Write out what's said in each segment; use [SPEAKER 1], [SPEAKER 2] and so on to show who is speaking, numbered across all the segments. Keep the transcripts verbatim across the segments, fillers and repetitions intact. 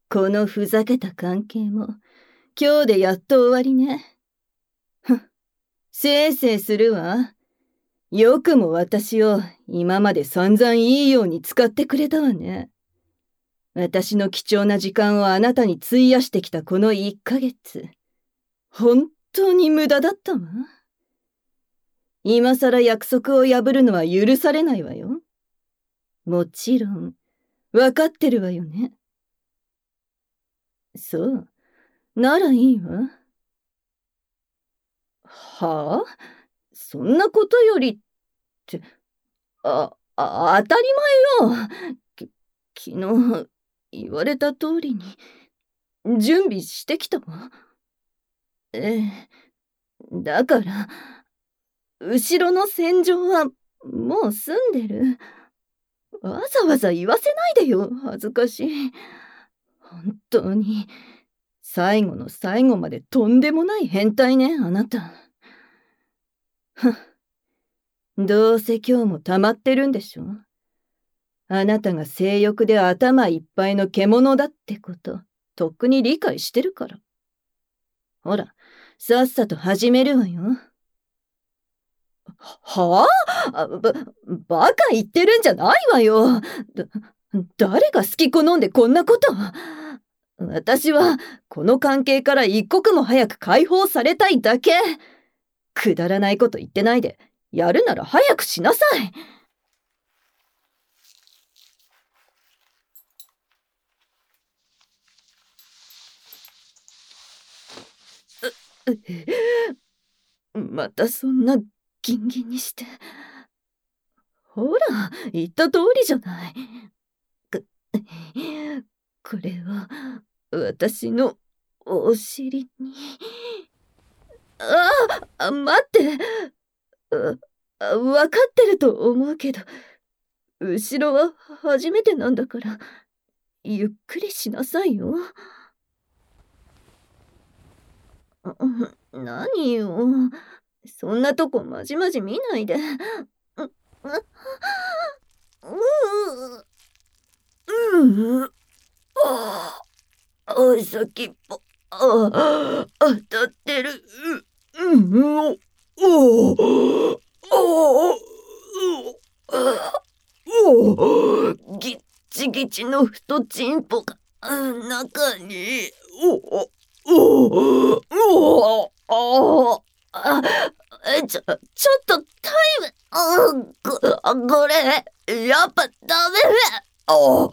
[SPEAKER 1] このふざけた関係も今日でやっと終わりね。ふん、せいせいするわ。よくも私を今まで散々いいように使ってくれたわね。私の貴重な時間をあなたに費やしてきたこのいっかげつ、本当に無駄だったわ。今さら約束を破るのは許されないわよ。もちろん、わかってるわよね。そう、ならいいわ。はあ？そんなことよりって、あ、あ、当たり前よ。き、昨日言われた通りに準備してきたわ。ええ、だから、後ろの戦場はもう済んでる。わざわざ言わせないでよ、恥ずかしい。本当に、最後の最後までとんでもない変態ね、あなた。ふん。どうせ今日も溜まってるんでしょ。あなたが性欲で頭いっぱいの獣だってこと、とっくに理解してるから。ほら、さっさと始めるわよ。はあ？ば、バカ言ってるんじゃないわよ。だ、誰が好き好んでこんなこと。私はこの関係から一刻も早く解放されたいだけ。くだらないこと言ってないで、やるなら早くしなさい。またそんなギンギンにして。ほら、言った通りじゃない。こ、これは私のお尻に。ああ、待って。あ、わかってると思うけど、後ろは初めてなんだから、ゆっくりしなさいよ。何よ。そんなとこまじまじ見ないで。う、う、う、う、ああ、先っぽ、ああ、当たってる。う、う、お、お、お、お、ぎっちぎちの太チンポが中に。お、お、お、お、あ、ちょ、ちょっとタイム、あ、こ、これ、やっぱダメ。あ、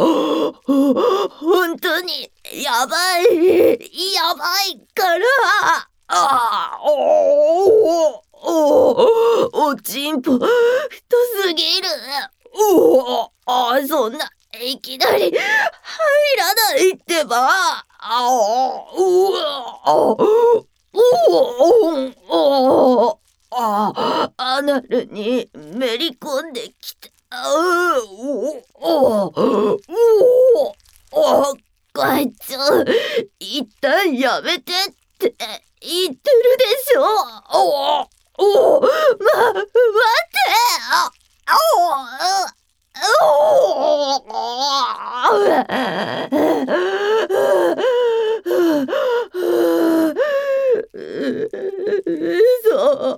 [SPEAKER 1] 本当に、やばい、やばいから。あ、お、お、おちんぽ、太すぎる。お、あ、そんな、いきなり、入らないってば。あ、お、お、お、お、あ、アナルにめり込んできて。あ、お、お、お、お、こいつ、一旦やめてって言ってるでしょ。お、お、ま、待って。あ、お、お、嘘。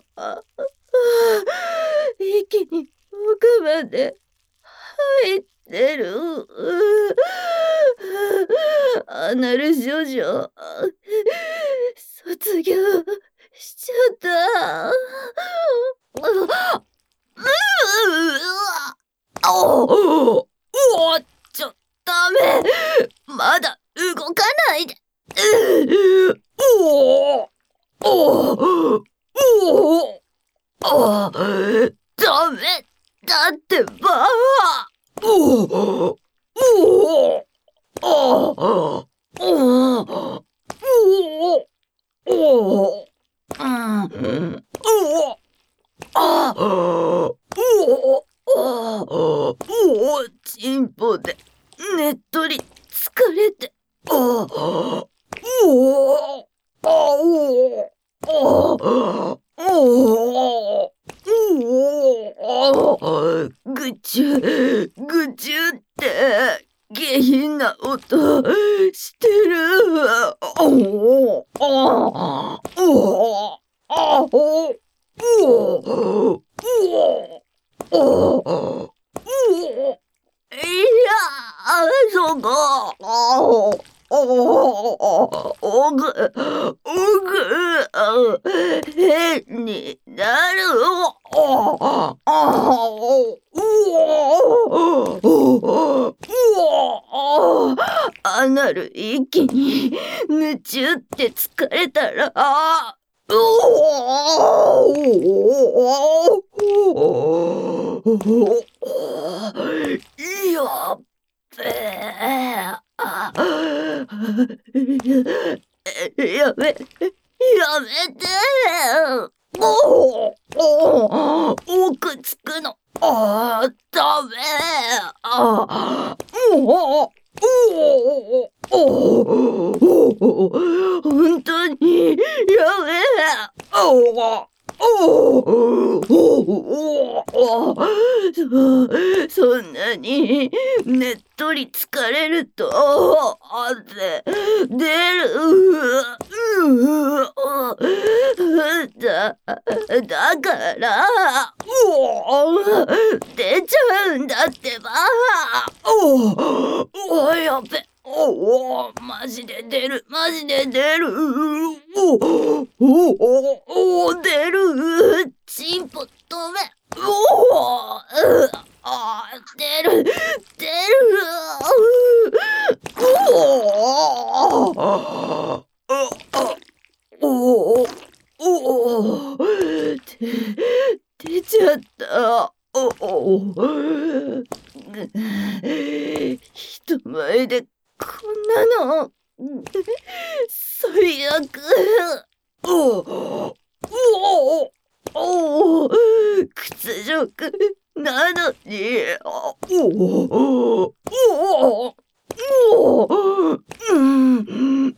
[SPEAKER 1] 息に奥まで入ってる。アナル少女、卒業しちゃった。おお、お、ちょ、ダメ。まだ動かないで。おお、おお、お、ダメだってば。おお、おお、おお、おお、おお、うん、おお、あ、おお、おお、チンポでねっとり疲れて。おお、おお、おお、おお、ぐちゅぐちゅって下品な音してる。おおおおおおおおいや、そこ。おおおぐおぐ変になる。おおおアナル一気に夢中って疲れたら、おやっべえ。あやめ、やめて。おお奥つくの。あダメ。あおおおお本当にやめ。おおおおそそんなにねっとり疲れると汗出る。だだから出ちゃうんだってば。おおやべ。おおマジで出るマジで出る。おおお出る。チンポ止め。おおあ出る出る。おおおおお出ちゃった。おお人前でこんなの最悪。おおおお屈辱なのに。おおおおうん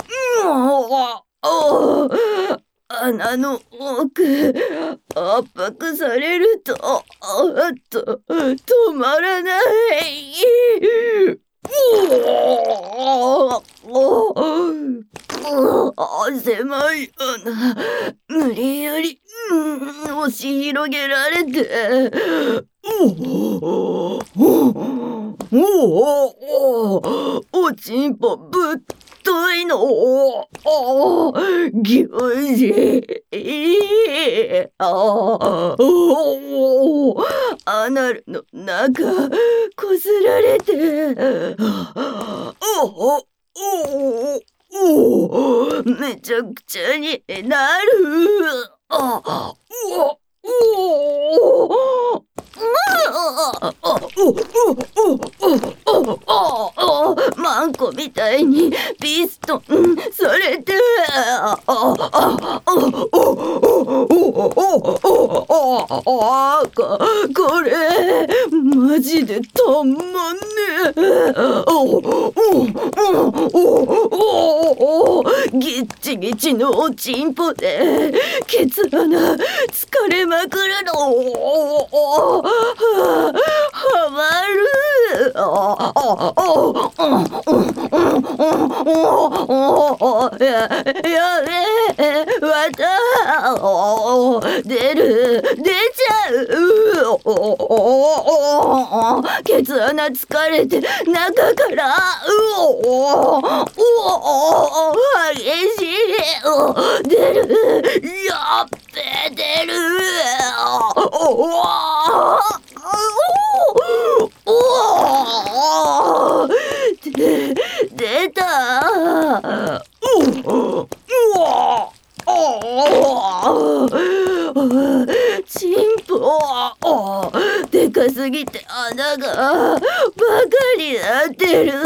[SPEAKER 1] お穴の奥圧迫されるとあっと止まらない。おお狭い穴無理やり、うん、押し広げられて。おおおおちんぽぶっといの。おおぎゅじおおアナルの中こすられて。おおおおめちゃくちゃになる。あおおマンコみたいにピストンされて。これマジでたまんねえ。ギッチギチのおちんぽでケツ穴疲れまくるの。ハマる。やべえまた出る出ちゃう。ケツ穴疲れて中からうおお激しい出る。やっべ出る。おおおで出た。チンポでかすぎて穴がバカになってる。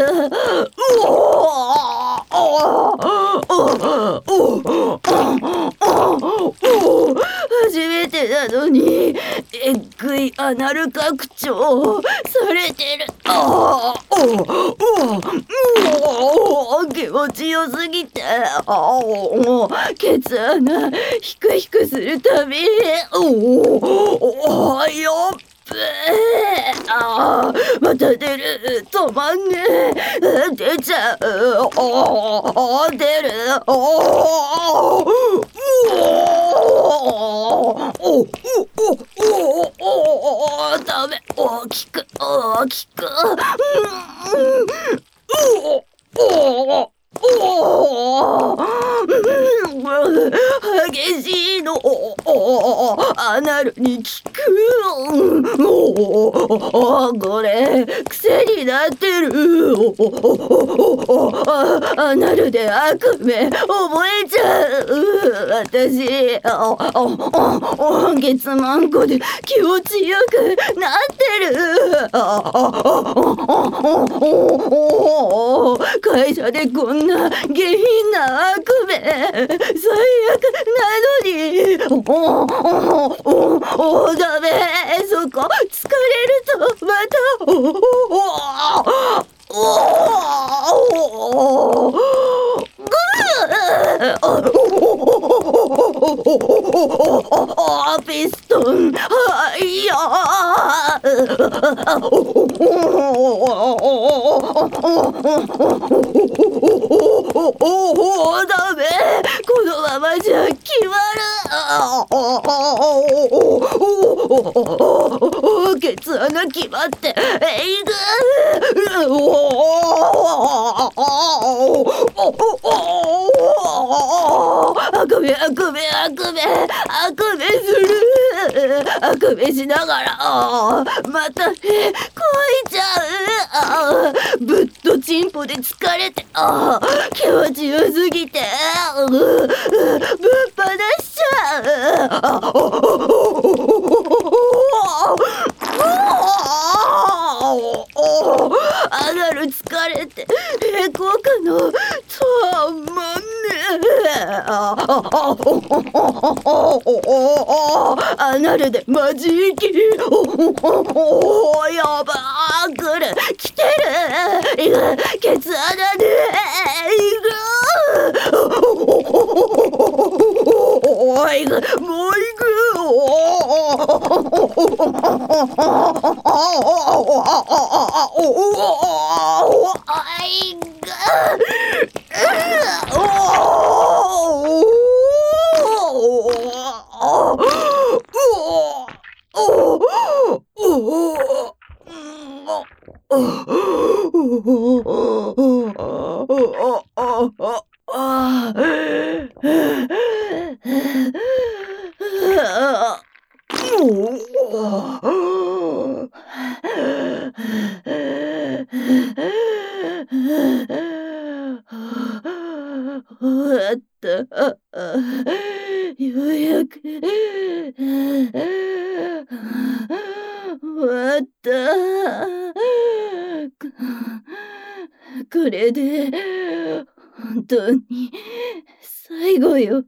[SPEAKER 1] 初めてなのにえっぐいアナル拡張されてる。気持ちよすぎてケツ穴ヒクヒクするたびおおやっべえー、あーまた出る。止まんねえ。出ちゃう。おー出る。おーおーおおおおおダメ。大きく大きく。おおおお激しいの。アナルに効く。おこれ癖になってる。アナルで悪夢覚えちゃう。私月マンコで気持ちよくなってる。会社でこんな下品な悪夢最悪なのに。おおおダメ。そこ疲れるとまたおおおピストンはいやおダメ。このままじゃ決まる。ケツ穴決まっていく。あくびあくびあくびあくびする。あくびしながらまたこいちゃう。ぶっとチンポで疲れて気持ちよすぎてぶっ放しちゃう。アナル疲れてへこくのたまんねえ。アナルでマジ生き。やばーくる来てる。いくケツ穴でいく。おいくもういく。終わった。ようやく終わった。これで本当に最後よ。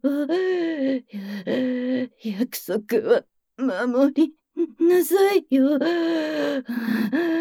[SPEAKER 1] 約束は守りなさいよ。